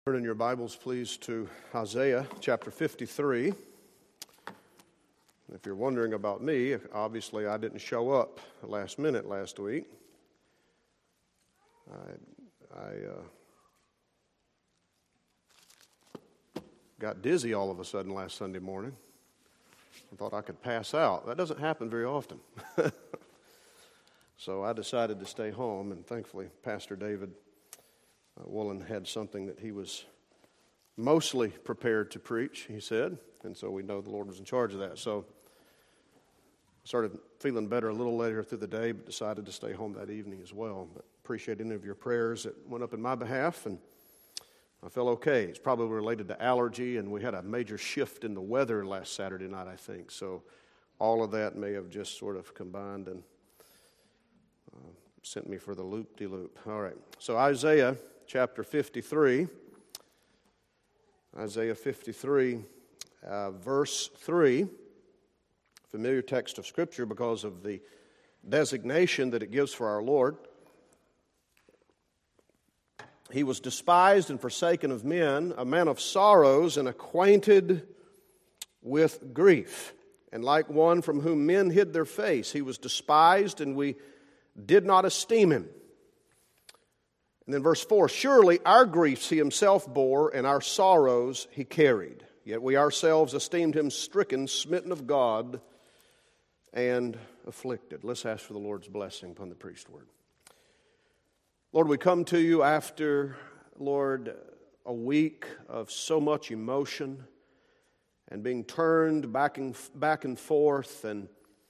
Turn in your Bibles, please, to Isaiah chapter 53. If you're wondering about me, obviously I didn't show up last minute last week. I got dizzy all of a sudden last Sunday morning. I thought I could pass out. That doesn't happen very often. So I decided to stay home, and thankfully Pastor David Woolen had something that he was mostly prepared to preach, he said, and so we know the Lord was in charge of that. So I started feeling better a little later through the day, but decided to stay home that evening as well. But appreciate any of your prayers that went up in my behalf, and I felt okay. It's probably related to allergy, and we had a major shift in the weather last Saturday night, I think. So all of that may have just sort of combined and sent me for the loop-de-loop. All right, so Isaiah chapter 53. Isaiah 53, verse 3. Familiar text of Scripture because of the designation that it gives for our Lord. He was despised and forsaken of men, a man of sorrows and acquainted with grief. And like one from whom men hid their face, he was despised and we did not esteem him. And then verse 4, surely our griefs he himself bore, and our sorrows he carried. Yet we ourselves esteemed him stricken, smitten of God, and afflicted. Let's ask for the Lord's blessing upon the preached word. Lord, we come to you after, Lord, a week of so much emotion and being turned back and forth and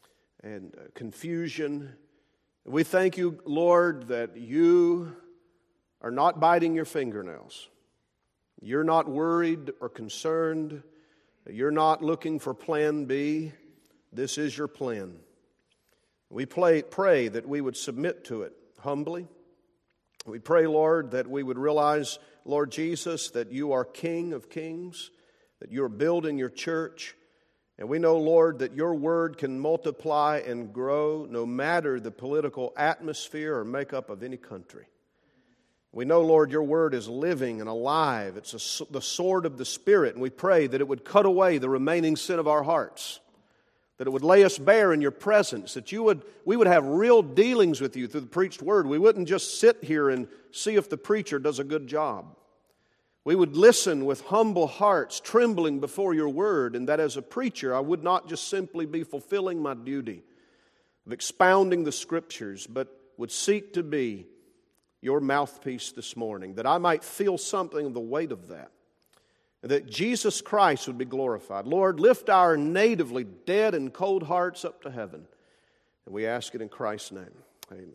confusion. We thank you, Lord, that you are not biting your fingernails. You're not worried or concerned. You're not looking for plan B. This is your plan. We pray that we would submit to it humbly. We pray, Lord, that we would realize, Lord Jesus, that you are King of kings, that you're building your church. And we know, Lord, that your word can multiply and grow no matter the political atmosphere or makeup of any country. We know, Lord, your word is living and alive. It's the sword of the Spirit, and we pray that it would cut away the remaining sin of our hearts, that it would lay us bare in your presence, that we would have real dealings with you through the preached word. We wouldn't just sit here and see if the preacher does a good job. We would listen with humble hearts, trembling before your word, and that as a preacher, I would not just simply be fulfilling my duty of expounding the Scriptures, but would seek to be your mouthpiece this morning, that I might feel something of the weight of that, and that Jesus Christ would be glorified. Lord, lift our natively dead and cold hearts up to heaven, and we ask it in Christ's name. Amen.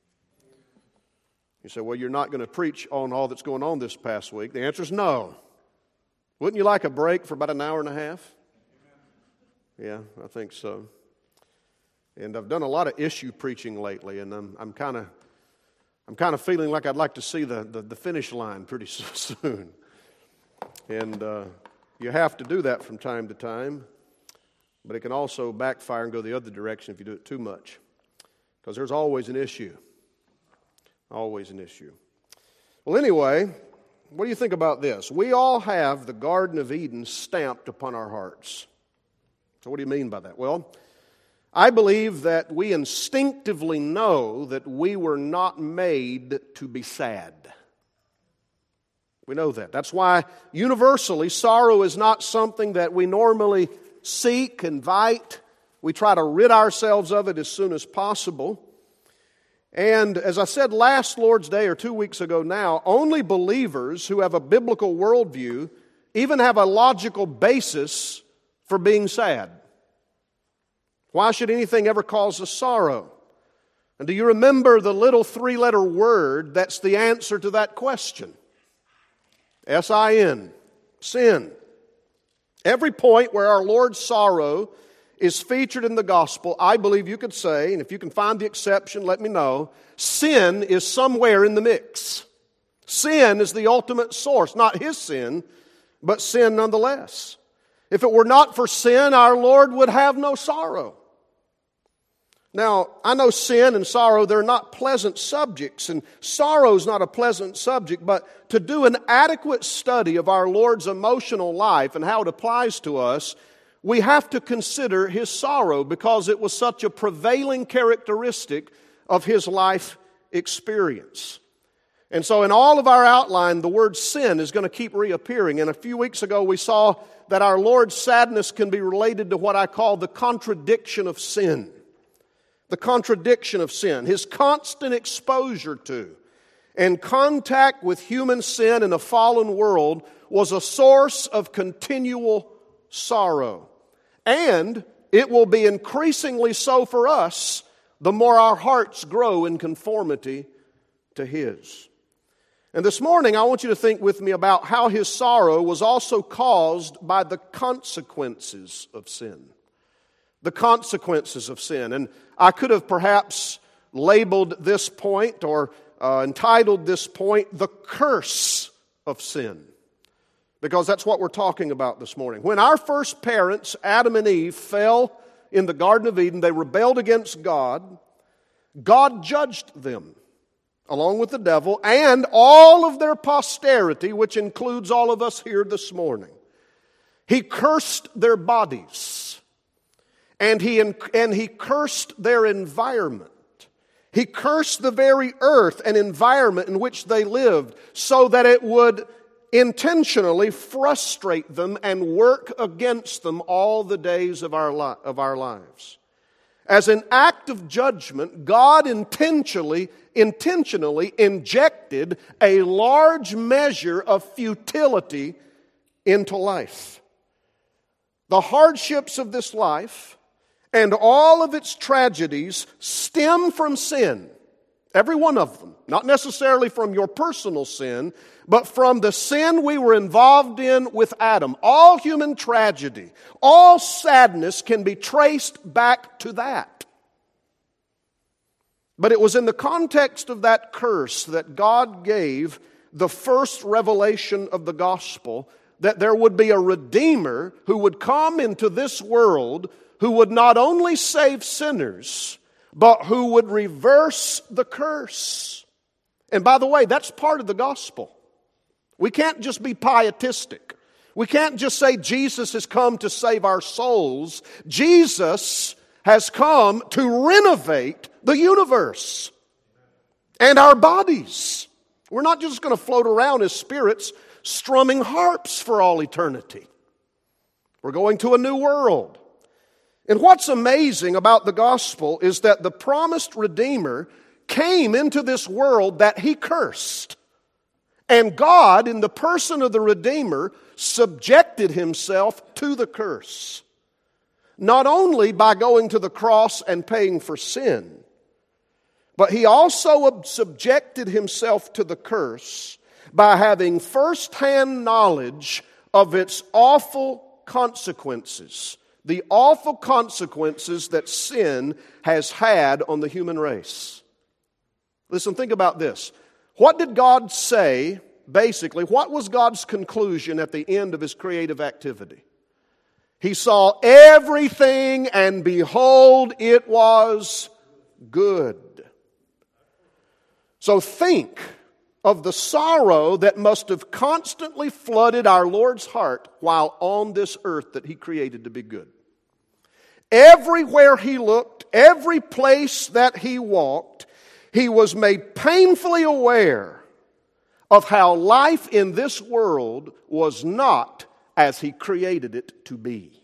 You say, well, you're not going to preach on all that's going on this past week. The answer is no. Wouldn't you like a break for about an hour and a half? Yeah, I think so. And I've done a lot of issue preaching lately, and I'm kind of feeling like I'd like to see the finish line pretty soon. And you have to do that from time to time, but it can also backfire and go the other direction if you do it too much, because there's always an issue. Always an issue. Well, anyway, what do you think about this? We all have the Garden of Eden stamped upon our hearts. So what do you mean by that? Well, I believe that we instinctively know that we were not made to be sad. We know that. That's why universally sorrow is not something that we normally seek, invite. We try to rid ourselves of it as soon as possible. And as I said last Lord's Day or 2 weeks ago now, only believers who have a biblical worldview even have a logical basis for being sad. Why should anything ever cause us sorrow? And do you remember the little 3-letter word that's the answer to that question? S-I-N, sin. Every point where our Lord's sorrow is featured in the gospel, I believe you could say, and if you can find the exception, let me know, sin is somewhere in the mix. Sin is the ultimate source, not his sin, but sin nonetheless. If it were not for sin, our Lord would have no sorrow. Now, I know sin and sorrow, they're not pleasant subjects, and sorrow's not a pleasant subject, but to do an adequate study of our Lord's emotional life and how it applies to us, we have to consider His sorrow because it was such a prevailing characteristic of His life experience. And so in all of our outline, the word sin is going to keep reappearing. And a few weeks ago, we saw that our Lord's sadness can be related to what I call the contradiction of sin. The contradiction of sin, His constant exposure to and contact with human sin in a fallen world was a source of continual sorrow. And it will be increasingly so for us the more our hearts grow in conformity to His. And this morning I want you to think with me about how His sorrow was also caused by the consequences of sin. The consequences of sin. And I could have perhaps labeled this point or entitled this point, The Curse of Sin. Because that's what we're talking about this morning. When our first parents, Adam and Eve, fell in the Garden of Eden, they rebelled against God. God judged them, along with the devil, and all of their posterity, which includes all of us here this morning. He cursed their bodies. And he cursed their environment. He cursed the very earth and environment in which they lived so that it would intentionally frustrate them and work against them all the days of our lives. As an act of judgment, God intentionally injected a large measure of futility into life. The hardships of this life and all of its tragedies stem from sin. Every one of them. Not necessarily from your personal sin, but from the sin we were involved in with Adam. All human tragedy, all sadness can be traced back to that. But it was in the context of that curse that God gave the first revelation of the gospel that there would be a Redeemer who would come into this world who would not only save sinners, but who would reverse the curse. And by the way, that's part of the gospel. We can't just be pietistic. We can't just say Jesus has come to save our souls. Jesus has come to renovate the universe and our bodies. We're not just going to float around as spirits strumming harps for all eternity. We're going to a new world. And what's amazing about the gospel is that the promised Redeemer came into this world that He cursed. And God, in the person of the Redeemer, subjected Himself to the curse. Not only by going to the cross and paying for sin, but He also subjected Himself to the curse by having first-hand knowledge of its awful consequences. The awful consequences that sin has had on the human race. Listen, think about this. What did God say, basically, what was God's conclusion at the end of His creative activity? He saw everything, and behold, it was good. So think of the sorrow that must have constantly flooded our Lord's heart while on this earth that He created to be good. Everywhere He looked, every place that He walked, He was made painfully aware of how life in this world was not as He created it to be.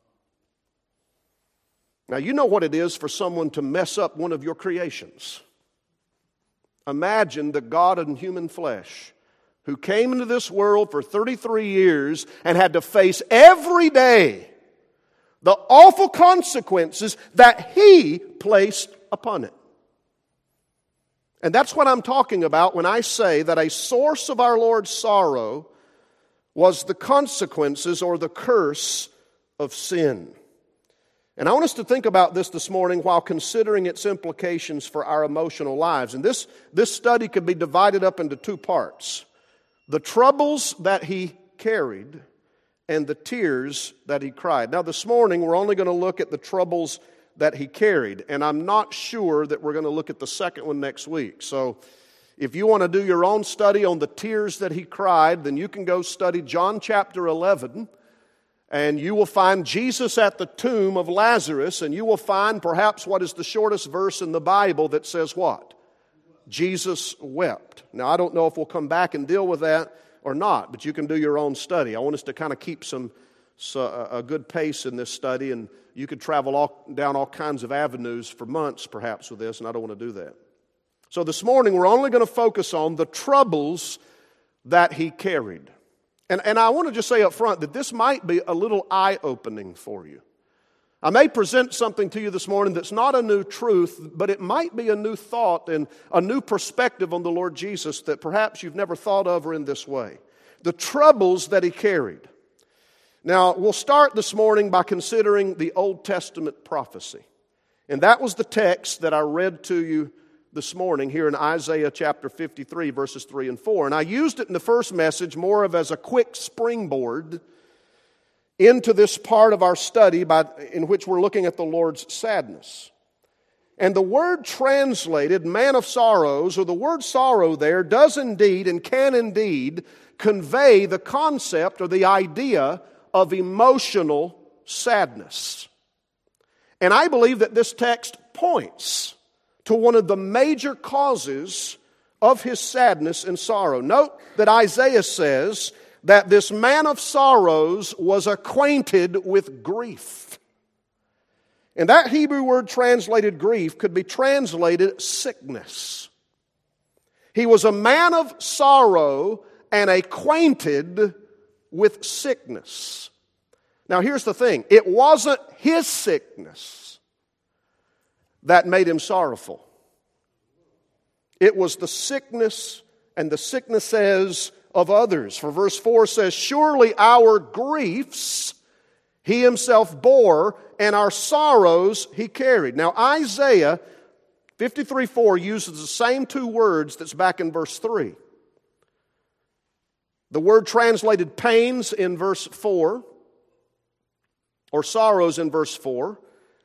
Now, you know what it is for someone to mess up one of your creations. Imagine the God in human flesh who came into this world for 33 years and had to face every day the awful consequences that He placed upon it. And that's what I'm talking about when I say that a source of our Lord's sorrow was the consequences or the curse of sin. And I want us to think about this morning while considering its implications for our emotional lives. And this study could be divided up into two parts. The troubles that He carried and the tears that He cried. Now this morning we're only going to look at the troubles that he carried. And I'm not sure that we're going to look at the second one next week. So if you want to do your own study on the tears that he cried, then you can go study John chapter 11, and you will find Jesus at the tomb of Lazarus, and you will find perhaps what is the shortest verse in the Bible that says what? Jesus wept. Now, I don't know if we'll come back and deal with that or not, but you can do your own study. I want us to kind of keep a good pace in this study, and you could travel down all kinds of avenues for months perhaps with this, and I don't want to do that. So this morning we're only going to focus on the troubles that he carried. And I want to just say up front that this might be a little eye-opening for you. I may present something to you this morning that's not a new truth, but it might be a new thought and a new perspective on the Lord Jesus that perhaps you've never thought of or in this way. The troubles that he carried. Now, we'll start this morning by considering the Old Testament prophecy. And that was the text that I read to you this morning here in Isaiah chapter 53, verses 3 and 4. And I used it in the first message more of as a quick springboard into this part of our study in which we're looking at the Lord's sadness. And the word translated, man of sorrows, or the word sorrow there, does indeed and can indeed convey the concept or the idea of emotional sadness. And I believe that this text points to one of the major causes of his sadness and sorrow. Note that Isaiah says that this man of sorrows was acquainted with grief. And that Hebrew word translated grief could be translated sickness. He was a man of sorrow and acquainted with sickness. Now here's the thing. It wasn't his sickness that made him sorrowful. It was the sickness and the sicknesses of others. For verse 4 says, surely our griefs he himself bore, and our sorrows he carried. Now Isaiah 53:4 uses the same two words that's back in verse 3. The word translated pains in verse 4, or sorrows in verse 4,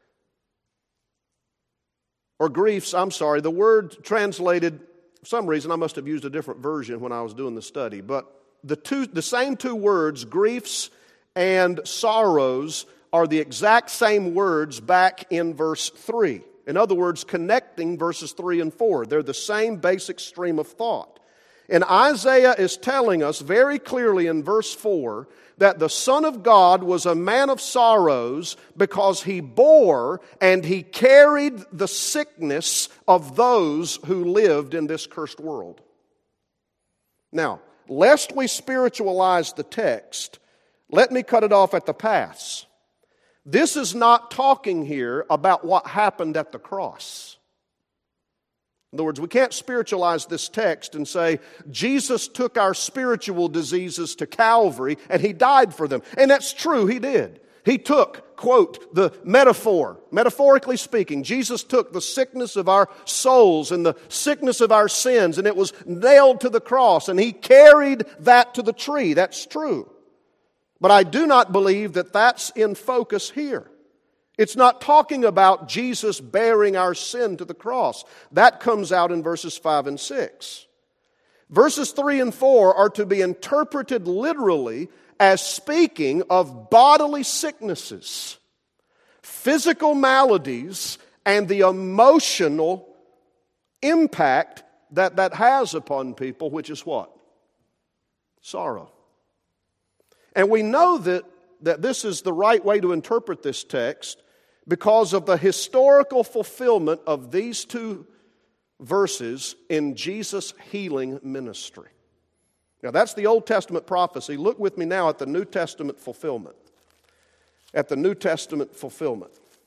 or griefs, the word translated, for some reason I must have used a different version when I was doing the study, but the same two words, griefs and sorrows, are the exact same words back in verse 3. In other words, connecting verses 3 and 4. They're the same basic stream of thought. And Isaiah is telling us very clearly in verse 4 that the Son of God was a man of sorrows because he bore and he carried the sickness of those who lived in this cursed world. Now, lest we spiritualize the text, let me cut it off at the pass. This is not talking here about what happened at the cross. In other words, we can't spiritualize this text and say, Jesus took our spiritual diseases to Calvary and he died for them. And that's true, he did. He took, quote, the metaphorically speaking, Jesus took the sickness of our souls and the sickness of our sins, and it was nailed to the cross, and he carried that to the tree. That's true. But I do not believe that that's in focus here. It's not talking about Jesus bearing our sin to the cross. That comes out in verses 5 and 6. Verses 3 and 4 are to be interpreted literally as speaking of bodily sicknesses, physical maladies, and the emotional impact that has upon people, which is what? Sorrow. And we know that this is the right way to interpret this text because of the historical fulfillment of these two verses in Jesus' healing ministry. Now that's the Old Testament prophecy. Look with me now at the New Testament fulfillment. At the New Testament fulfillment.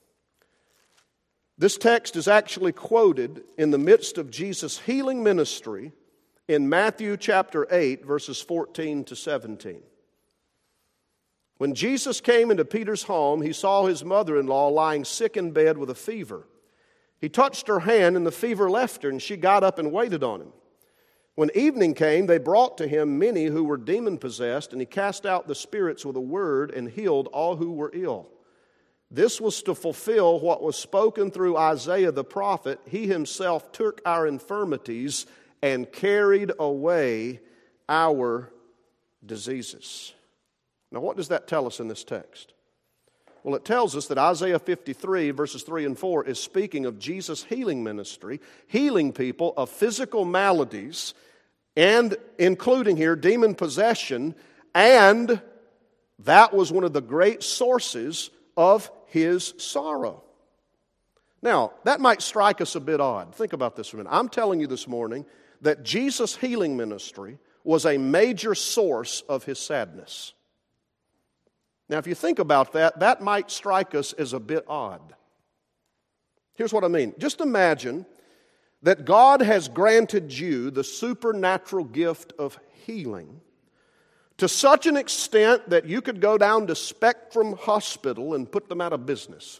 This text is actually quoted in the midst of Jesus' healing ministry in Matthew chapter 8, verses 14 to 17. When Jesus came into Peter's home, he saw his mother-in-law lying sick in bed with a fever. He touched her hand, and the fever left her, and she got up and waited on him. When evening came, they brought to him many who were demon-possessed, and he cast out the spirits with a word and healed all who were ill. This was to fulfill what was spoken through Isaiah the prophet. He himself took our infirmities and carried away our diseases. Now, what does that tell us in this text? Well, it tells us that Isaiah 53, verses 3 and 4, is speaking of Jesus' healing ministry, healing people of physical maladies, and including here demon possession, and that was one of the great sources of his sorrow. Now, that might strike us a bit odd. Think about this for a minute. I'm telling you this morning that Jesus' healing ministry was a major source of his sadness. Now, if you think about that, that might strike us as a bit odd. Here's what I mean. Just imagine that God has granted you the supernatural gift of healing to such an extent that you could go down to Spectrum Hospital and put them out of business.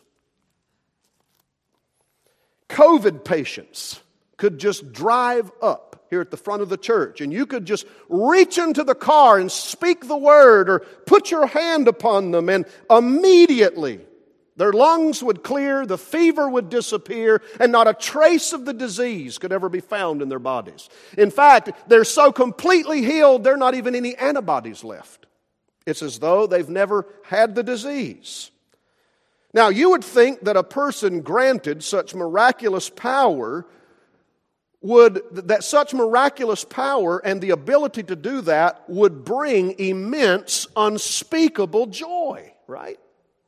COVID patients could just drive up here at the front of the church, and you could just reach into the car and speak the word or put your hand upon them, and immediately their lungs would clear, the fever would disappear, and not a trace of the disease could ever be found in their bodies. In fact, they're so completely healed, there are not even any antibodies left. It's as though they've never had the disease. Now, you would think that a person granted such miraculous power that such miraculous power and the ability to do that would bring immense, unspeakable joy, right?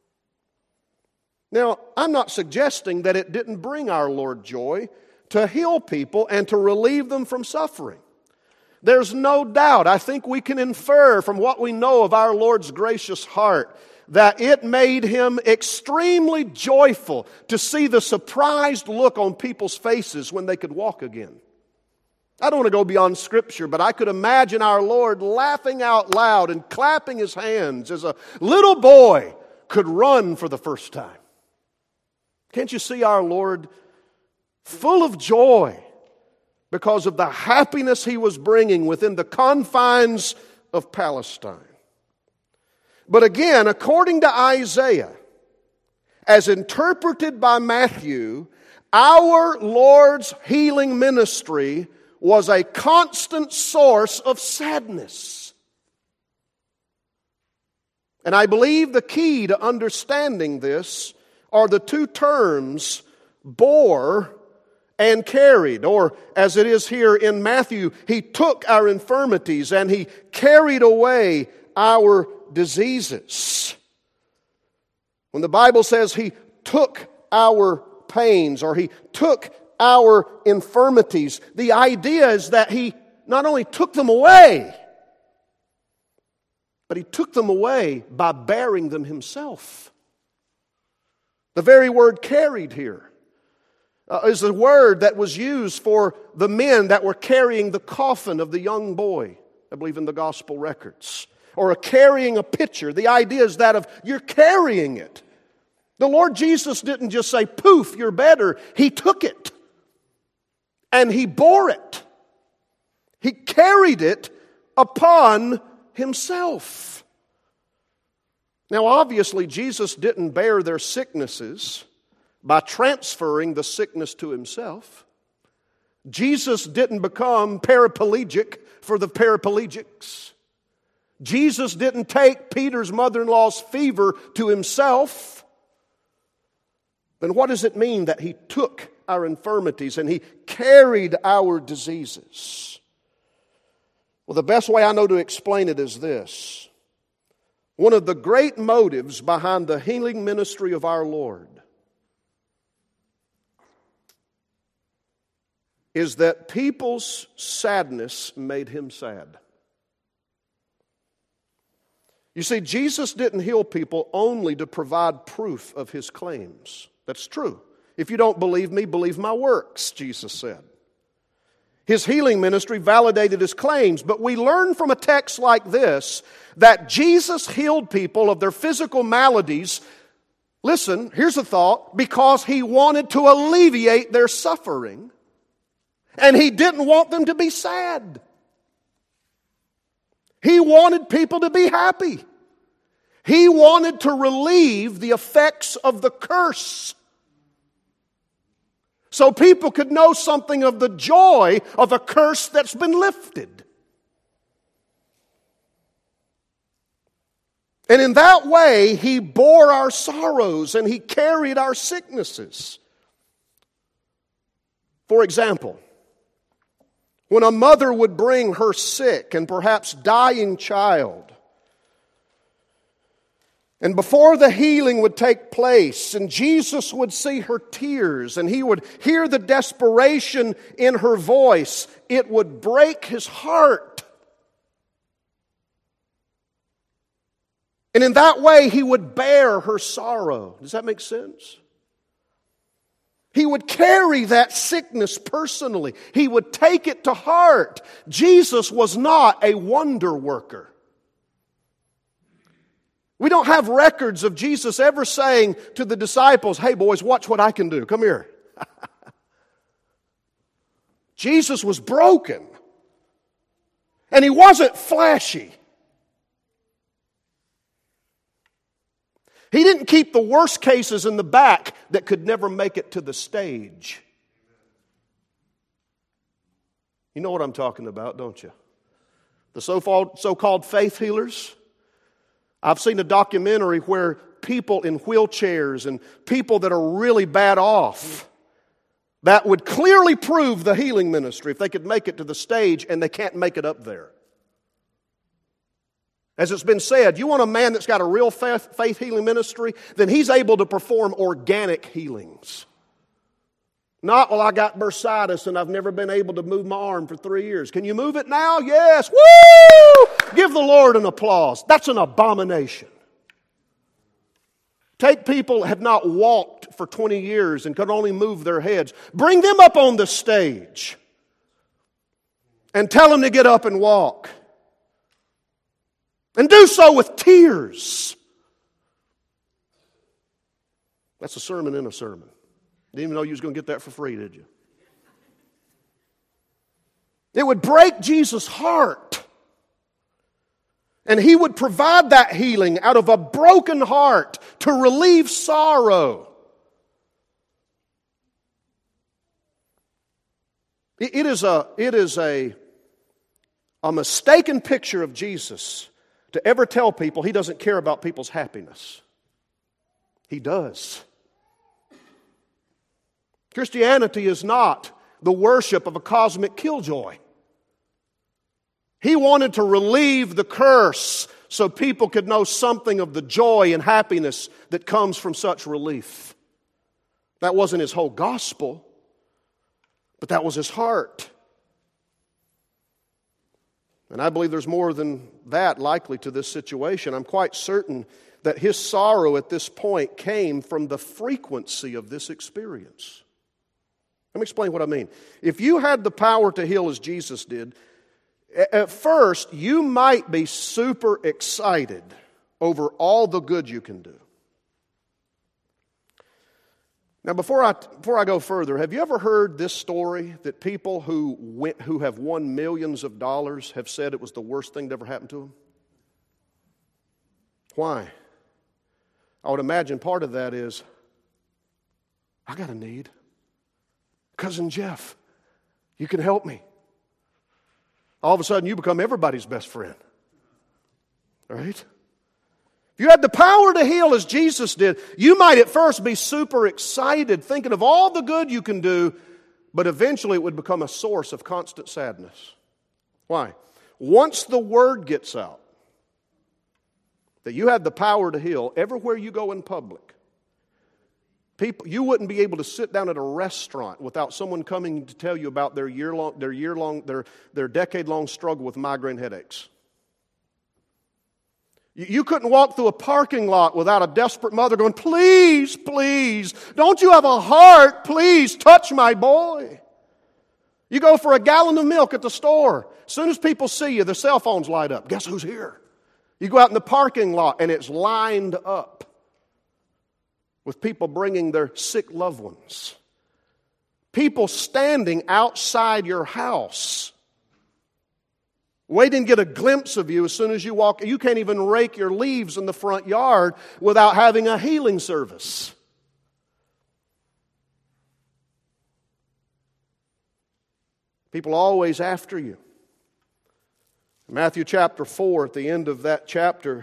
Now, I'm not suggesting that it didn't bring our Lord joy to heal people and to relieve them from suffering. There's no doubt, I think we can infer from what we know of our Lord's gracious heart, that it made him extremely joyful to see the surprised look on people's faces when they could walk again. I don't want to go beyond Scripture, but I could imagine our Lord laughing out loud and clapping his hands as a little boy could run for the first time. Can't you see our Lord full of joy because of the happiness he was bringing within the confines of Palestine? But again, according to Isaiah, as interpreted by Matthew, our Lord's healing ministry was a constant source of sadness. And I believe the key to understanding this are the two terms, bore and carried. Or as it is here in Matthew, he took our infirmities and he carried away our diseases. When the Bible says he took our pains or he took our infirmities, the idea is that he not only took them away, but he took them away by bearing them himself. The very word carried here is a word that was used for the men that were carrying the coffin of the young boy, I believe in the gospel records. Or carrying a pitcher. The idea is that of you're carrying it. The Lord Jesus didn't just say, poof, you're better. He took it. And he bore it. He carried it upon himself. Now, obviously, Jesus didn't bear their sicknesses by transferring the sickness to himself. Jesus didn't become paraplegic for the paraplegics. Jesus didn't take Peter's mother-in-law's fever to himself. Then what does it mean that he took our infirmities and he carried our diseases? Well, the best way I know to explain it is this. One of the great motives behind the healing ministry of our Lord is that people's sadness made him sad. You see, Jesus didn't heal people only to provide proof of his claims. That's true. If you don't believe me, believe my works, Jesus said. His healing ministry validated his claims, but we learn from a text like this that Jesus healed people of their physical maladies. Listen, here's a thought, because he wanted to alleviate their suffering, and he didn't want them to be sad. He wanted people to be happy. He wanted to relieve the effects of the curse, so people could know something of the joy of a curse that's been lifted. And in that way, He bore our sorrows and He carried our sicknesses. For example, when a mother would bring her sick and perhaps dying child, and before the healing would take place, and Jesus would see her tears, and He would hear the desperation in her voice, it would break His heart. And in that way, He would bear her sorrow. Does that make sense? He would carry that sickness personally. He would take it to heart. Jesus was not a wonder worker. We don't have records of Jesus ever saying to the disciples, "Hey boys, watch what I can do. Come here." Jesus was broken. And He wasn't flashy. He didn't keep the worst cases in the back that could never make it to the stage. You know what I'm talking about, don't you? The so-called faith healers. I've seen a documentary where people in wheelchairs and people that are really bad off, that would clearly prove the healing ministry if they could make it to the stage, and they can't make it up there. As it's been said, you want a man that's got a real faith healing ministry, then he's able to perform organic healings. Not, "Well, I got bursitis and I've never been able to move my arm for 3 years. Can you move it now?" "Yes." Woo! Give the Lord an applause. That's an abomination. Take people that have not walked for 20 years and could only move their heads. Bring them up on the stage and tell them to get up and walk. And do so with tears. That's a sermon in a sermon. Didn't even know you was going to get that for free, did you? It would break Jesus' heart. And He would provide that healing out of a broken heart to relieve sorrow. It is a mistaken picture of Jesus to ever tell people He doesn't care about people's happiness. He does. Christianity is not the worship of a cosmic killjoy. He wanted to relieve the curse so people could know something of the joy and happiness that comes from such relief. That wasn't His whole gospel, but that was His heart. And I believe there's more than that likely to this situation. I'm quite certain that His sorrow at this point came from the frequency of this experience. Let me explain what I mean. If you had the power to heal as Jesus did, at first you might be super excited over all the good you can do. Now, before I go further, have you ever heard this story that people who have won millions of dollars have said it was the worst thing that ever happened to them? Why? I would imagine part of that is, I got a need. Cousin Jeff, you can help me. All of a sudden, you become everybody's best friend. Right? If you had the power to heal as Jesus did, you might at first be super excited, thinking of all the good you can do, but eventually it would become a source of constant sadness. Why? Once the word gets out that you have the power to heal, everywhere you go in public, you wouldn't be able to sit down at a restaurant without someone coming to tell you about their decade-long struggle with migraine headaches. You couldn't walk through a parking lot without a desperate mother going, "Please, please, don't you have a heart? Please touch my boy." You go for a gallon of milk at the store. As soon as people see you, their cell phones light up. Guess who's here? You go out in the parking lot and it's lined up with people bringing their sick loved ones. People standing outside your house Wait and get a glimpse of you as soon as you walk. You can't even rake your leaves in the front yard without having a healing service. People always after you. Matthew chapter 4, at the end of that chapter,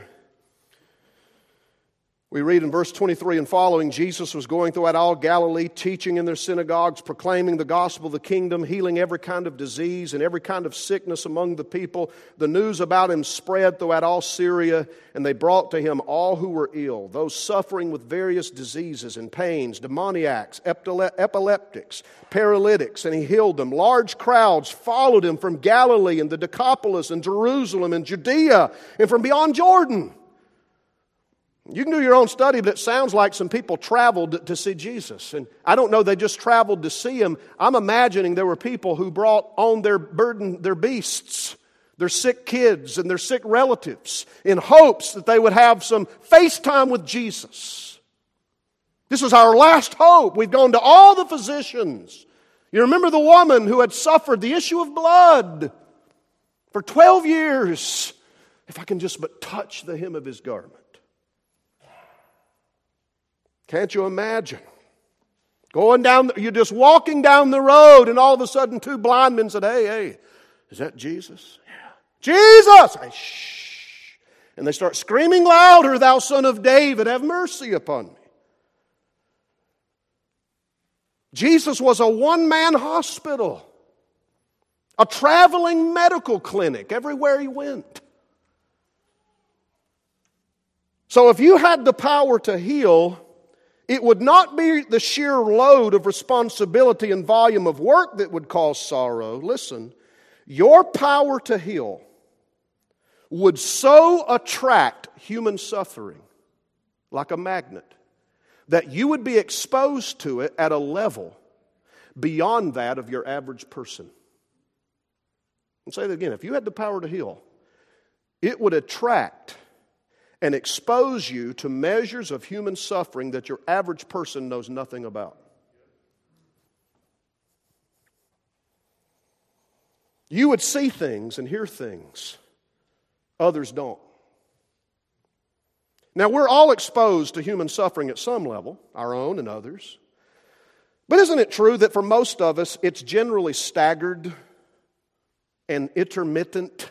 we read in verse 23 and following, Jesus was going throughout all Galilee, teaching in their synagogues, proclaiming the gospel of the kingdom, healing every kind of disease and every kind of sickness among the people. The news about him spread throughout all Syria, and they brought to him all who were ill, those suffering with various diseases and pains, demoniacs, epileptics, paralytics, and he healed them. Large crowds followed him from Galilee and the Decapolis and Jerusalem and Judea and from beyond Jordan. You can do your own study, but it sounds like some people traveled to see Jesus. And I don't know they just traveled to see him. I'm imagining there were people who brought on their burden, their beasts, their sick kids and their sick relatives in hopes that they would have some face time with Jesus. This was our last hope. We've gone to all the physicians. You remember the woman who had suffered the issue of blood for 12 years. If I can just but touch the hem of his garment. Can't you imagine? You're just walking down the road and all of a sudden two blind men said, hey, is that Jesus? Yeah. Jesus! Shh. And they start screaming louder, thou son of David, have mercy upon me. Jesus was a one-man hospital, a traveling medical clinic everywhere he went. So if you had the power to heal, it would not be the sheer load of responsibility and volume of work that would cause sorrow. Listen, your power to heal would so attract human suffering like a magnet that you would be exposed to it at a level beyond that of your average person. I'll say that again. If you had the power to heal, it would attract and expose you to measures of human suffering that your average person knows nothing about. You would see things and hear things others don't. Now, we're all exposed to human suffering at some level, our own and others. But isn't it true that for most of us, it's generally staggered and intermittent?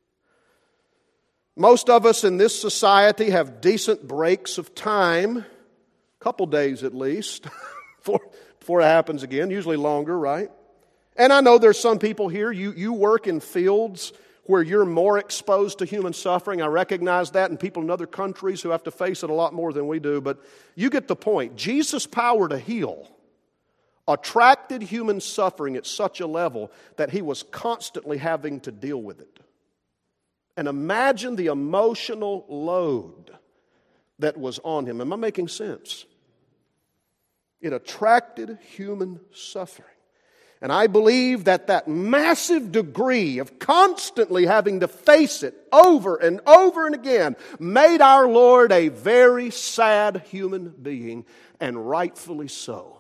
Most of us in this society have decent breaks of time, a couple days at least, before it happens again, usually longer, right? And I know there's some people here, you work in fields where you're more exposed to human suffering. I recognize that, and people in other countries who have to face it a lot more than we do, but you get the point. Jesus' power to heal attracted human suffering at such a level that he was constantly having to deal with it. And imagine the emotional load that was on him. Am I making sense? It attracted human suffering. And I believe that massive degree of constantly having to face it over and over and again made our Lord a very sad human being, and rightfully so.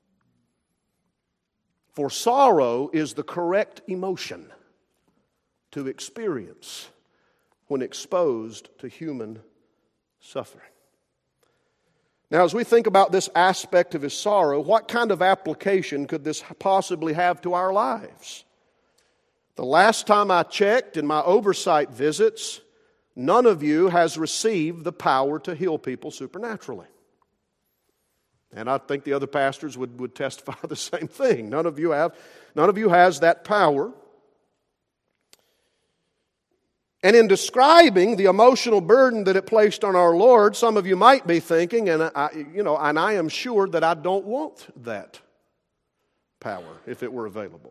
For sorrow is the correct emotion to experience when exposed to human suffering. Now, as we think about this aspect of his sorrow, what kind of application could this possibly have to our lives? The last time I checked in my oversight visits, none of you has received the power to heal people supernaturally. And I think the other pastors would testify the same thing. None of you have. None of you has that power. And in describing the emotional burden that it placed on our Lord, some of you might be thinking, and I am sure that I don't want that power if it were available.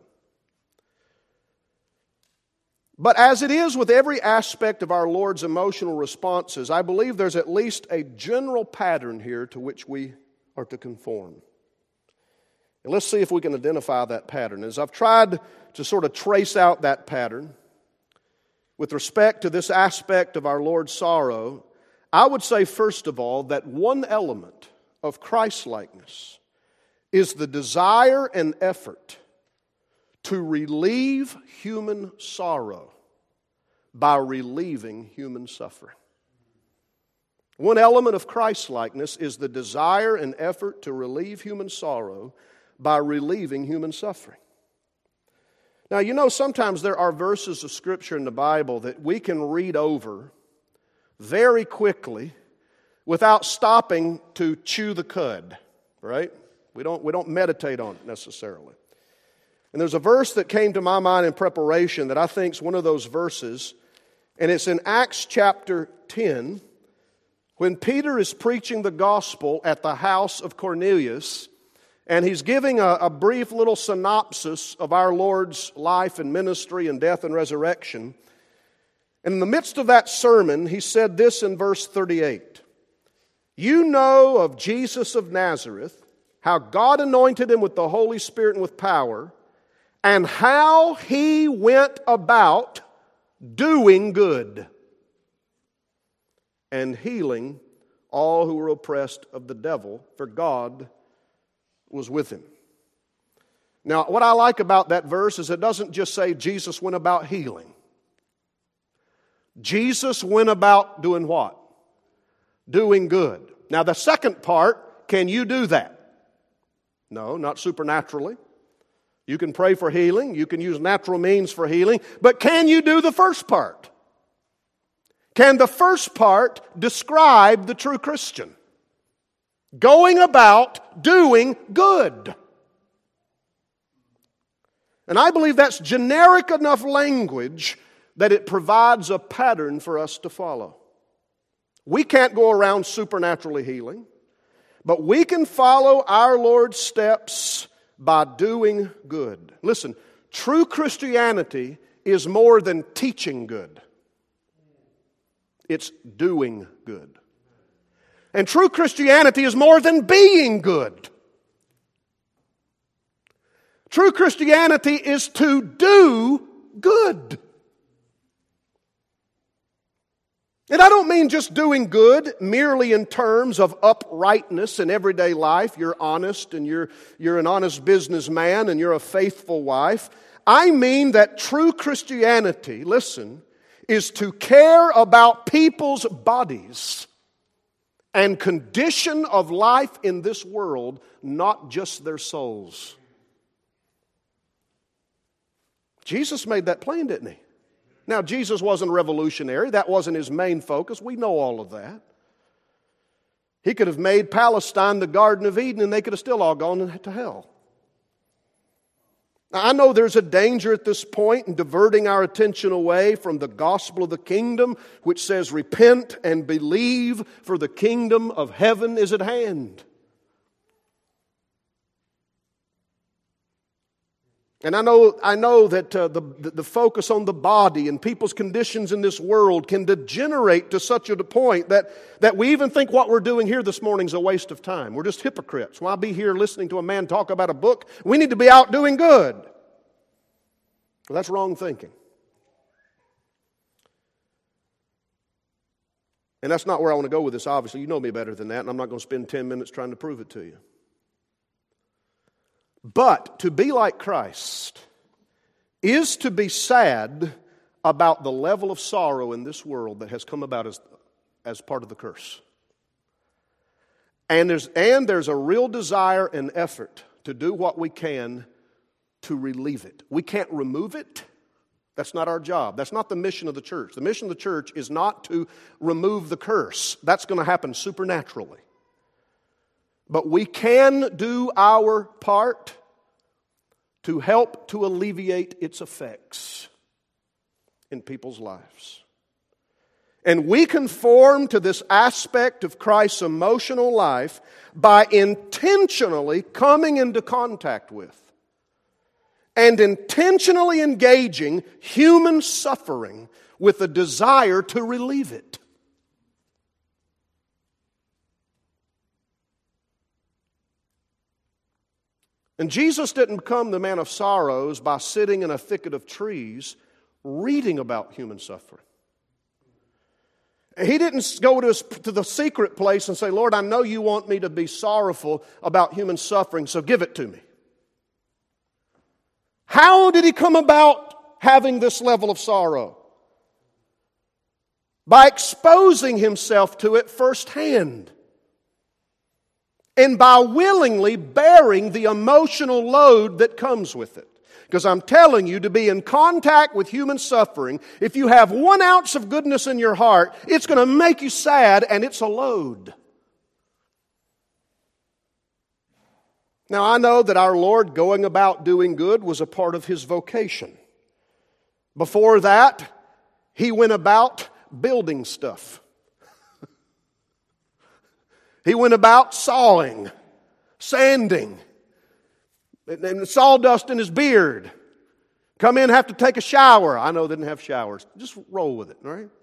But as it is with every aspect of our Lord's emotional responses, I believe there's at least a general pattern here to which we are to conform. And let's see if we can identify that pattern. As I've tried to sort of trace out that pattern, with respect to this aspect of our Lord's sorrow, I would say, first of all, that one element of Christ-likeness is the desire and effort to relieve human sorrow by relieving human suffering. One element of Christ-likeness is the desire and effort to relieve human sorrow by relieving human suffering. Now, you know, sometimes there are verses of Scripture in the Bible that we can read over very quickly without stopping to chew the cud, right? We don't meditate on it necessarily. And there's a verse that came to my mind in preparation that I think is one of those verses, and it's in Acts chapter 10, when Peter is preaching the gospel at the house of Cornelius, and he's giving a brief little synopsis of our Lord's life and ministry and death and resurrection. And in the midst of that sermon, he said this in verse 38. You know of Jesus of Nazareth, how God anointed him with the Holy Spirit and with power, and how he went about doing good and healing all who were oppressed of the devil, for God was with him. Now, what I like about that verse is it doesn't just say Jesus went about healing. Jesus went about doing what? Doing good. Now, the second part, can you do that? No, not supernaturally. You can pray for healing. You can use natural means for healing. But can you do the first part? Can the first part describe the true Christian? Going about doing good. And I believe that's generic enough language that it provides a pattern for us to follow. We can't go around supernaturally healing, but we can follow our Lord's steps by doing good. Listen, true Christianity is more than teaching good. It's doing good. And true Christianity is more than being good. True Christianity is to do good. And I don't mean just doing good merely in terms of uprightness in everyday life. You're honest and you're an honest businessman and you're a faithful wife. I mean that true Christianity, listen, is to care about people's bodies and condition of life in this world, not just their souls. Jesus made that plain, didn't he? Now, Jesus wasn't revolutionary. That wasn't his main focus. We know all of that. He could have made Palestine the Garden of Eden and they could have still all gone to hell. Now, I know there's a danger at this point in diverting our attention away from the gospel of the kingdom, which says, repent and believe, for the kingdom of heaven is at hand. And I know that the focus on the body and people's conditions in this world can degenerate to such a point that we even think what we're doing here this morning is a waste of time. We're just hypocrites. Why be here listening to a man talk about a book? We need to be out doing good. Well, that's wrong thinking. And that's not where I want to go with this, obviously. You know me better than that, and I'm not going to spend 10 minutes trying to prove it to you. But to be like Christ is to be sad about the level of sorrow in this world that has come about as part of the curse. And there's a real desire and effort to do what we can to relieve it. We can't remove it. That's not our job. That's not the mission of the church. The mission of the church is not to remove the curse. That's going to happen supernaturally. But we can do our part to help to alleviate its effects in people's lives. And we conform to this aspect of Christ's emotional life by intentionally coming into contact with and intentionally engaging human suffering with a desire to relieve it. And Jesus didn't become the man of sorrows by sitting in a thicket of trees reading about human suffering. He didn't go to the secret place and say, Lord, I know you want me to be sorrowful about human suffering, so give it to me. How did he come about having this level of sorrow? by exposing himself to it firsthand, and by willingly bearing the emotional load that comes with it. Because I'm telling you, to be in contact with human suffering, if you have 1 ounce of goodness in your heart, it's going to make you sad, and it's a load. Now, I know that our Lord going about doing good was a part of His vocation. Before that, He went about building stuff. He went about sawing, sanding, and sawdust in His beard. Come in, have to take a shower. I know they didn't have showers. Just roll with it, all right?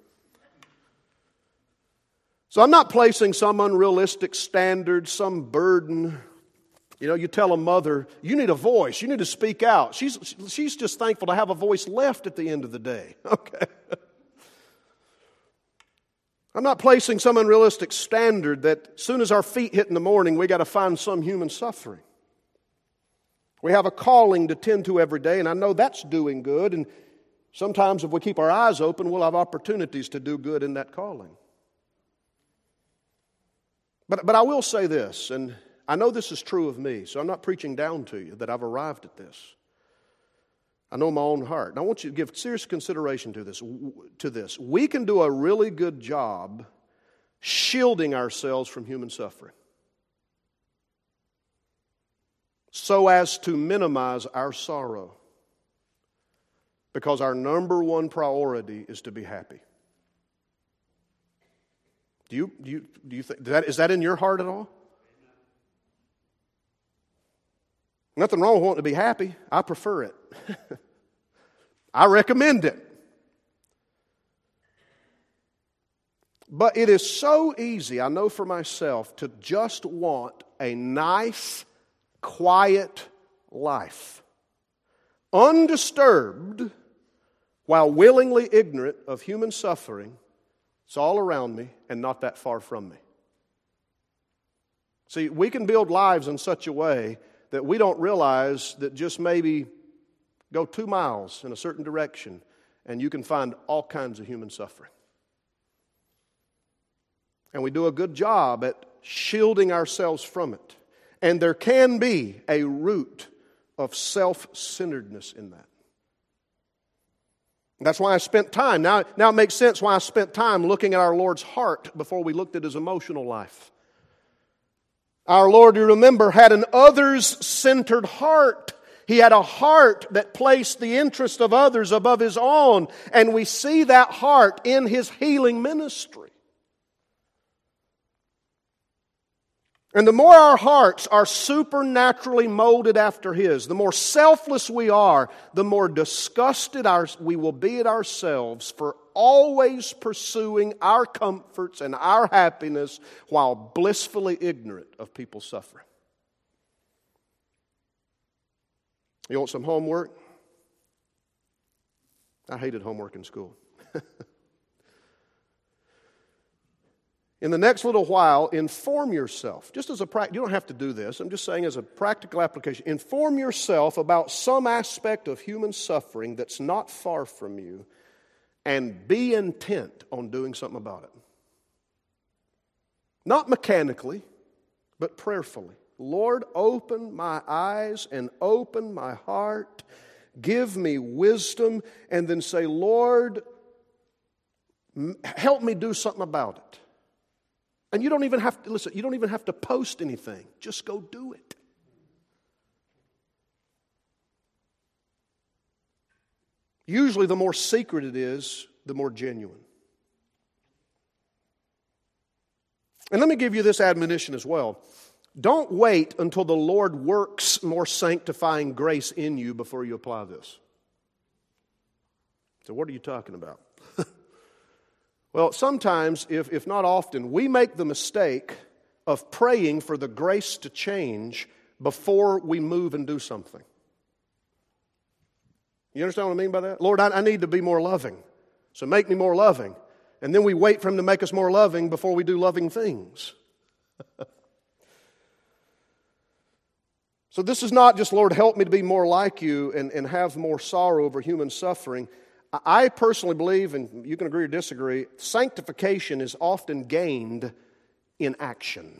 So I'm not placing some unrealistic standard, some burden. You know, you tell a mother, you need a voice, you need to speak out. She's just thankful to have a voice left at the end of the day. Okay. I'm not placing some unrealistic standard that as soon as our feet hit in the morning, we got to find some human suffering. We have a calling to tend to every day, and I know that's doing good. And sometimes if we keep our eyes open, we'll have opportunities to do good in that calling. But I will say this, and I know this is true of me, so I'm not preaching down to you that I've arrived at this. I know my own heart. And I want you to give serious consideration to this. We can do a really good job shielding ourselves from human suffering so as to minimize our sorrow, because our number one priority is to be happy. Do you think is that in your heart at all? Nothing wrong with wanting to be happy. I prefer it. I recommend it. But it is so easy, I know for myself, to just want a nice, quiet life, undisturbed, while willingly ignorant of human suffering. It's all around me and not that far from me. See, we can build lives in such a way that we don't realize that just maybe go 2 miles in a certain direction and you can find all kinds of human suffering. And we do a good job at shielding ourselves from it. And there can be a root of self-centeredness in that. That's why I spent time. Now it makes sense why I spent time looking at our Lord's heart before we looked at His emotional life. Our Lord, you remember, had an others-centered heart. He had a heart that placed the interest of others above His own. And we see that heart in His healing ministry. And the more our hearts are supernaturally molded after His, the more selfless we are, the more disgusted we will be at ourselves for always pursuing our comforts and our happiness while blissfully ignorant of people's suffering. You want some homework? I hated homework in school. In the next little while, inform yourself. Just as a practice, you don't have to do this. I'm just saying as a practical application. Inform yourself about some aspect of human suffering that's not far from you, and be intent on doing something about it. Not mechanically, but prayerfully. Lord, open my eyes and open my heart. Give me wisdom. And then say, Lord, help me do something about it. And you don't even have to, listen, you don't even have to post anything. Just go do it. Usually the more secret it is, the more genuine. And let me give you this admonition as well. Don't wait until the Lord works more sanctifying grace in you before you apply this. So what are you talking about? Well, sometimes, if not often, we make the mistake of praying for the grace to change before we move and do something. You understand what I mean by that? Lord, I need to be more loving, so make me more loving. And then we wait for Him to make us more loving before we do loving things. So this is not just, Lord, help me to be more like You and have more sorrow over human suffering. I personally believe, and you can agree or disagree, sanctification is often gained in action.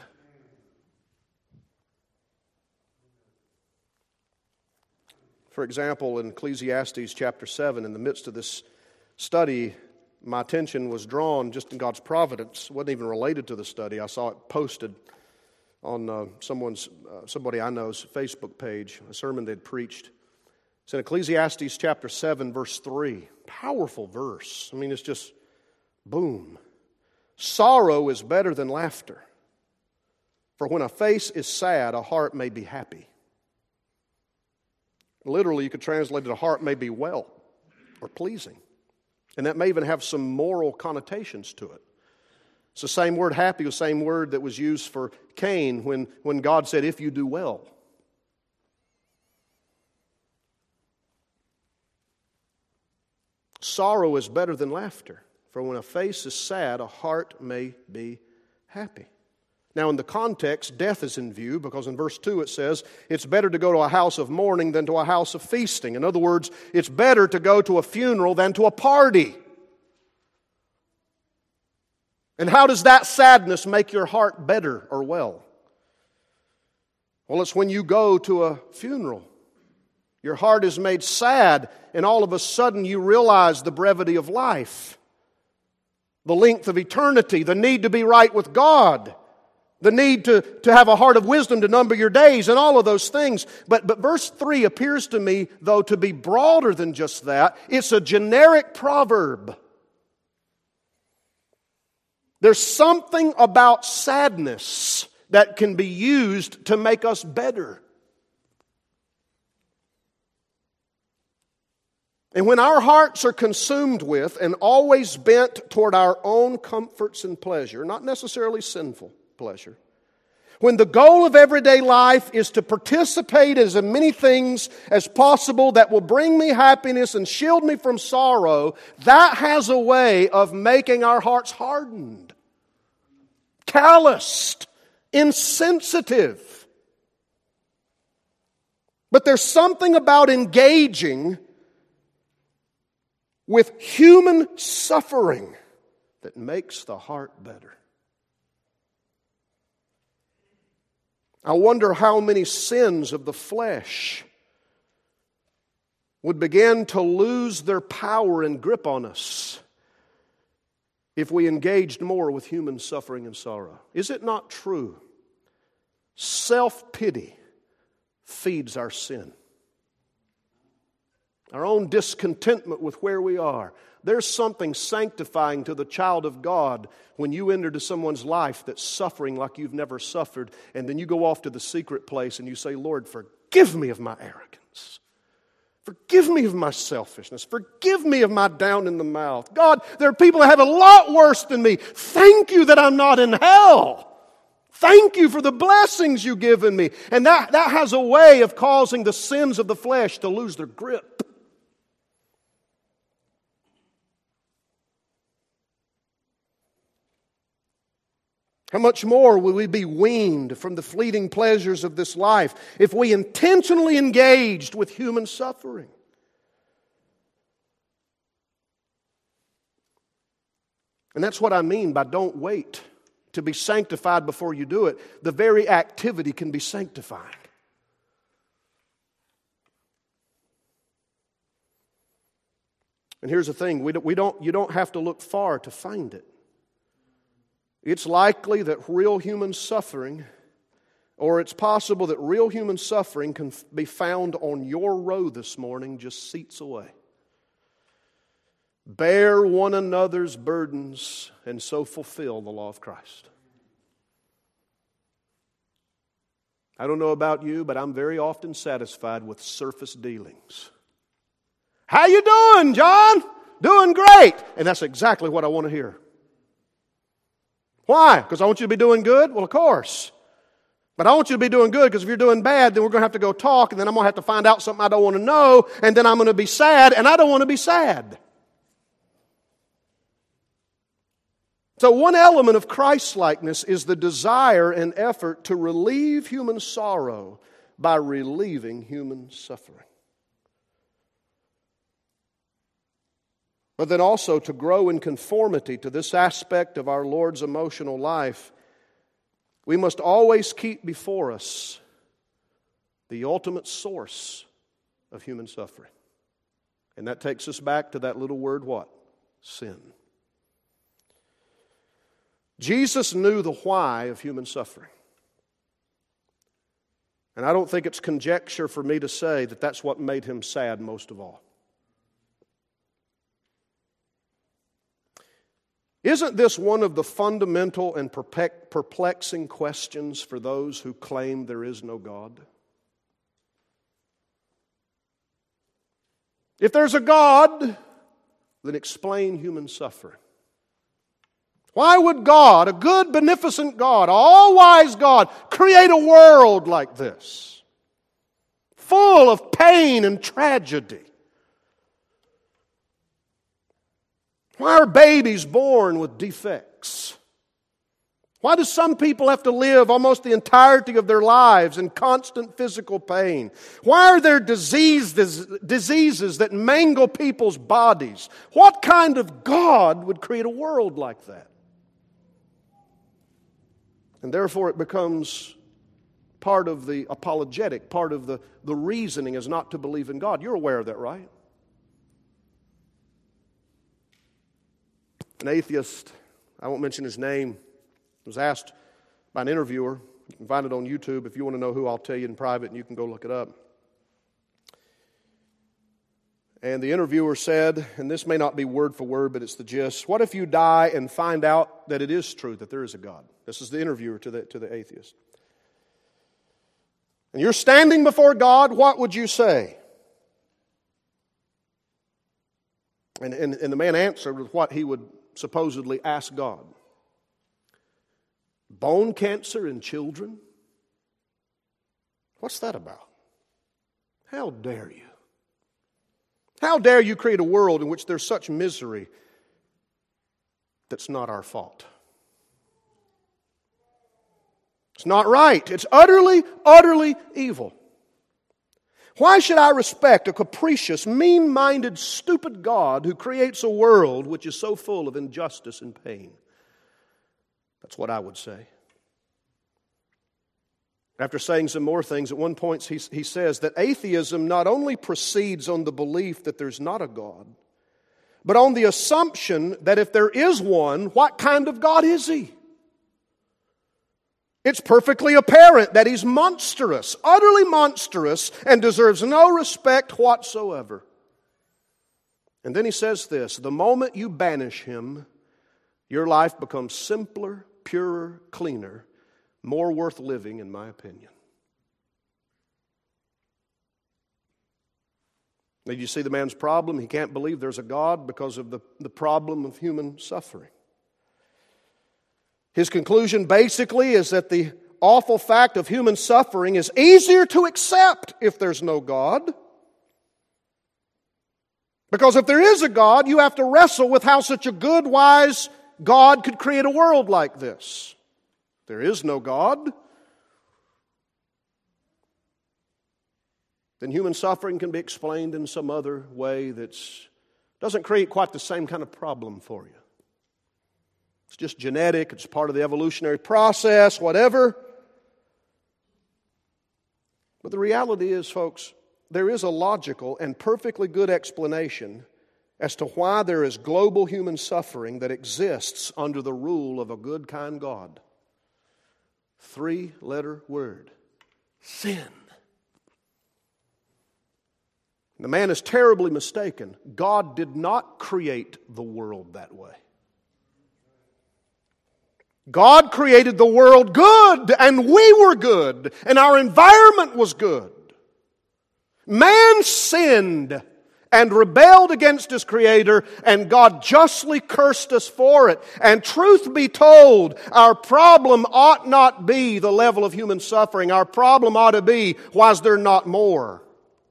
For example, in Ecclesiastes chapter 7, in the midst of this study, my attention was drawn just in God's providence. It wasn't even related to the study. I saw it posted on somebody I know's Facebook page, a sermon they'd preached. It's in Ecclesiastes chapter 7, verse 3. Powerful verse. I mean, it's just boom. Sorrow is better than laughter. For when a face is sad, a heart may be happy. Literally, you could translate it, a heart may be well or pleasing. And that may even have some moral connotations to it. It's the same word, happy, the same word that was used for Cain when God said, if you do well. Sorrow is better than laughter. For when a face is sad, a heart may be happy. Now, in the context, death is in view, because in verse 2 it says, it's better to go to a house of mourning than to a house of feasting. In other words, it's better to go to a funeral than to a party. And how does that sadness make your heart better or well? Well, it's when you go to a funeral. Your heart is made sad, and all of a sudden you realize the brevity of life, the length of eternity, the need to be right with God, the need to have a heart of wisdom to number your days, and all of those things. But verse 3 appears to me, though, to be broader than just that. It's a generic proverb. There's something about sadness that can be used to make us better. And when our hearts are consumed with and always bent toward our own comforts and pleasure, not necessarily sinful pleasure, when the goal of everyday life is to participate as in many things as possible that will bring me happiness and shield me from sorrow, that has a way of making our hearts hardened, calloused, insensitive. But there's something about engaging with human suffering that makes the heart better. I wonder how many sins of the flesh would begin to lose their power and grip on us if we engaged more with human suffering and sorrow. Is it not true? Self-pity feeds our sin. Our own discontentment with where we are. There's something sanctifying to the child of God when you enter into someone's life that's suffering like you've never suffered, and then you go off to the secret place and you say, Lord, forgive me of my arrogance. Forgive me of my selfishness. Forgive me of my down in the mouth. God, there are people that have a lot worse than me. Thank you that I'm not in hell. Thank you for the blessings you've given me. And that has a way of causing the sins of the flesh to lose their grip. How much more will we be weaned from the fleeting pleasures of this life if we intentionally engaged with human suffering? And that's what I mean by don't wait to be sanctified before you do it. The very activity can be sanctifying. And here's the thing, you don't have to look far to find it. It's likely that real human suffering, or it's possible that real human suffering can be found on your row this morning, just seats away. Bear one another's burdens and so fulfill the law of Christ. I don't know about you, but I'm very often satisfied with surface dealings. How you doing, John? Doing great. And that's exactly what I want to hear. Why? Because I want you to be doing good? Well, of course. But I want you to be doing good because if you're doing bad, then we're going to have to go talk, and then I'm going to have to find out something I don't want to know, and then I'm going to be sad, and I don't want to be sad. So one element of Christ-likeness is the desire and effort to relieve human sorrow by relieving human suffering. But then also to grow in conformity to this aspect of our Lord's emotional life, we must always keep before us the ultimate source of human suffering. And that takes us back to that little word, what? Sin. Jesus knew the why of human suffering. And I don't think it's conjecture for me to say that that's what made him sad most of all. Isn't this one of the fundamental and perplexing questions for those who claim there is no God? If there's a God, then explain human suffering. Why would God, a good, beneficent God, all-wise God, create a world like this? Full of pain and tragedy. Why are babies born with defects? Why do some people have to live almost the entirety of their lives in constant physical pain? Why are there diseases that mangle people's bodies? What kind of God would create a world like that? And therefore it becomes part of the apologetic, part of the reasoning is not to believe in God. You're aware of that, right? An atheist, I won't mention his name, was asked by an interviewer. You can find it on YouTube. If you want to know who, I'll tell you in private and you can go look it up. And the interviewer said, and this may not be word for word, but it's the gist, what if you die and find out that it is true, that there is a God? This is the interviewer to the atheist. And you're standing before God, what would you say? And the man answered with what he would supposedly ask God. Bone cancer in children? What's that about? How dare you? How dare you create a world in which there's such misery that's not our fault? It's not right. It's utterly, utterly evil. Why should I respect a capricious, mean-minded, stupid God who creates a world which is so full of injustice and pain? That's what I would say. After saying some more things, at one point he says that atheism not only proceeds on the belief that there's not a God, but on the assumption that if there is one, what kind of God is he? It's perfectly apparent that he's monstrous, utterly monstrous, and deserves no respect whatsoever. And then he says this, the moment you banish him, your life becomes simpler, purer, cleaner, more worth living, in my opinion. Did you see the man's problem? He can't believe there's a God because of the problem of human suffering. His conclusion basically is that the awful fact of human suffering is easier to accept if there's no God. Because if there is a God, you have to wrestle with how such a good, wise God could create a world like this. There is no God. Then human suffering can be explained in some other way that doesn't create quite the same kind of problem for you. It's just genetic, it's part of the evolutionary process, whatever. But the reality is, folks, there is a logical and perfectly good explanation as to why there is global human suffering that exists under the rule of a good, kind God. 3-letter word. Sin. The man is terribly mistaken. God did not create the world that way. God created the world good, and we were good, and our environment was good. Man sinned and rebelled against his Creator, and God justly cursed us for it. And truth be told, our problem ought not be the level of human suffering. Our problem ought to be, why is there not more?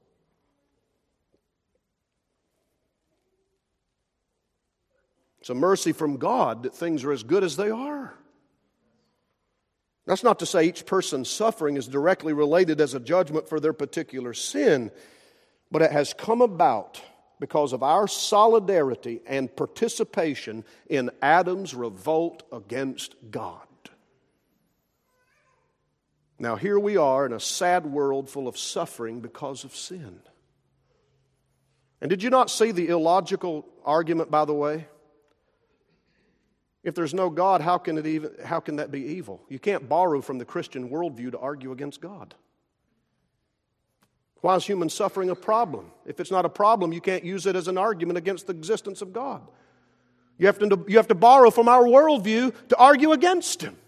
It's a mercy from God that things are as good as they are. That's not to say each person's suffering is directly related as a judgment for their particular sin, but it has come about because of our solidarity and participation in Adam's revolt against God. Now here we are in a sad world full of suffering because of sin. And did you not see the illogical argument, by the way? If there's no God, how can that be evil? You can't borrow from the Christian worldview to argue against God. Why is human suffering a problem? If it's not a problem, you can't use it as an argument against the existence of God. You have to borrow from our worldview to argue against Him.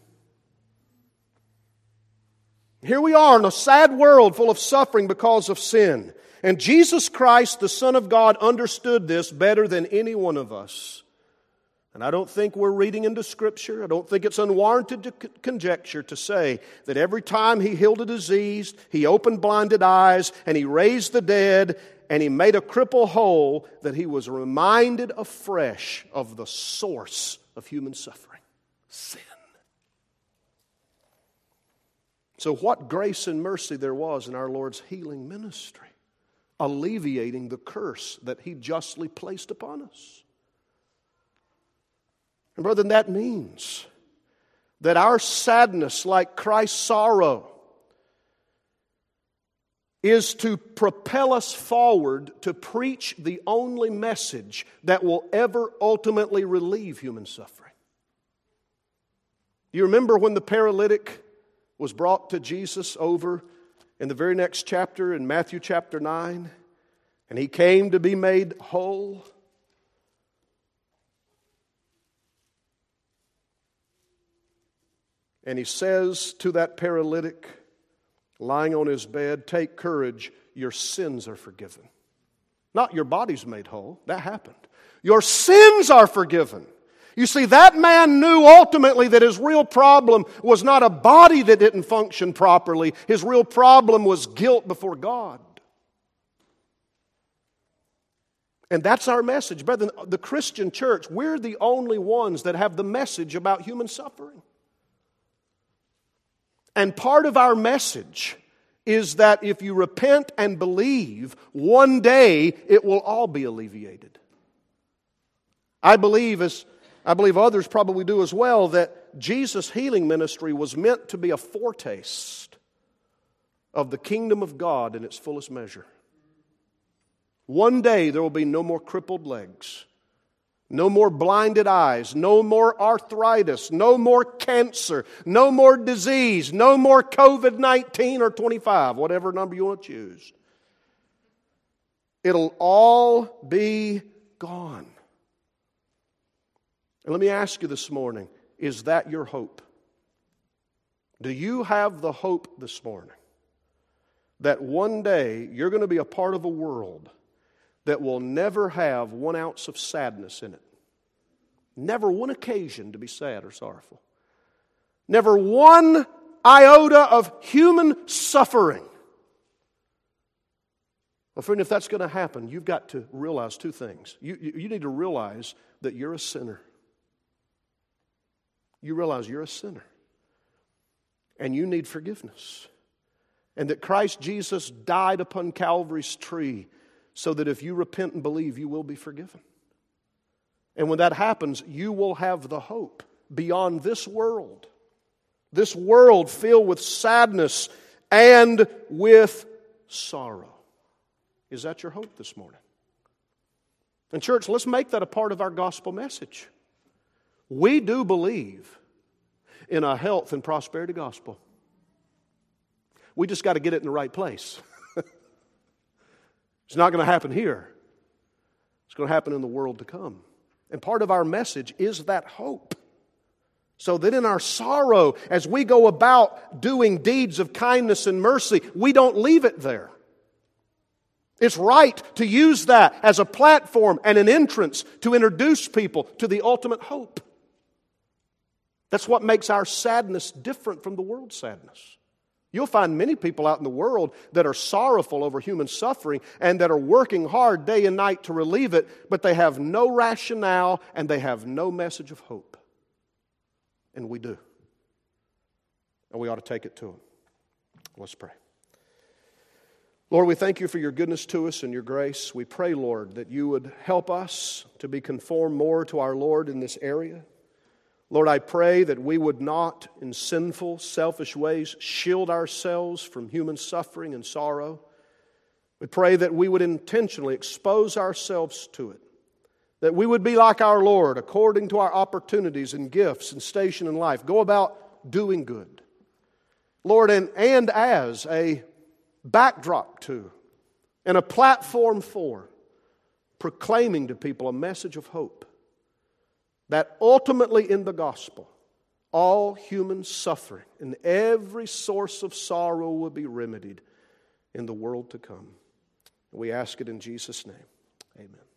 Here we are in a sad world full of suffering because of sin. And Jesus Christ, the Son of God, understood this better than any one of us. And I don't think we're reading into Scripture. I don't think it's unwarranted to conjecture to say that every time He healed a disease, He opened blinded eyes, and He raised the dead, and He made a cripple whole, that He was reminded afresh of the source of human suffering: sin. So what grace and mercy there was in our Lord's healing ministry, alleviating the curse that He justly placed upon us. And brethren, that means that our sadness, like Christ's sorrow, is to propel us forward to preach the only message that will ever ultimately relieve human suffering. You remember when the paralytic was brought to Jesus over in the very next chapter, in Matthew chapter 9, and he came to be made whole? And He says to that paralytic lying on his bed, "Take courage, your sins are forgiven." Not your body's made whole. That happened. Your sins are forgiven. You see, that man knew ultimately that his real problem was not a body that didn't function properly. His real problem was guilt before God. And that's our message. Brethren, the Christian church, we're the only ones that have the message about human suffering. And part of our message is that if you repent and believe, one day it will all be alleviated. I believe others probably do as well, that Jesus' healing ministry was meant to be a foretaste of the kingdom of God in its fullest measure. One day there will be no more crippled legs, no more blinded eyes, no more arthritis, no more cancer, no more disease, no more COVID-19 or 25, whatever number you want to choose. It'll all be gone. And let me ask you this morning, is that your hope? Do you have the hope this morning that one day you're going to be a part of a world that will never have 1 ounce of sadness in it? Never one occasion to be sad or sorrowful. Never one iota of human suffering. Well, friend, if that's going to happen, you've got to realize two things. You need to realize that you're a sinner. You realize you're a sinner. And you need forgiveness. And that Christ Jesus died upon Calvary's tree so that if you repent and believe, you will be forgiven. And when that happens, you will have the hope beyond this world filled with sadness and with sorrow. Is that your hope this morning? And church, let's make that a part of our gospel message. We do believe in a health and prosperity gospel. We just got to get it in the right place. It's not going to happen here. It's going to happen in the world to come. And part of our message is that hope. So that in our sorrow, as we go about doing deeds of kindness and mercy, we don't leave it there. It's right to use that as a platform and an entrance to introduce people to the ultimate hope. That's what makes our sadness different from the world's sadness. You'll find many people out in the world that are sorrowful over human suffering and that are working hard day and night to relieve it, but they have no rationale and they have no message of hope. And we do. And we ought to take it to them. Let's pray. Lord, we thank you for your goodness to us and your grace. We pray, Lord, that you would help us to be conformed more to our Lord in this area. Lord, I pray that we would not, in sinful, selfish ways, shield ourselves from human suffering and sorrow. We pray that we would intentionally expose ourselves to it, that we would be like our Lord, according to our opportunities and gifts and station in life. Go about doing good. Lord, and as a backdrop to and a platform for proclaiming to people a message of hope, that ultimately in the gospel, all human suffering and every source of sorrow will be remedied in the world to come. We ask it in Jesus' name. Amen.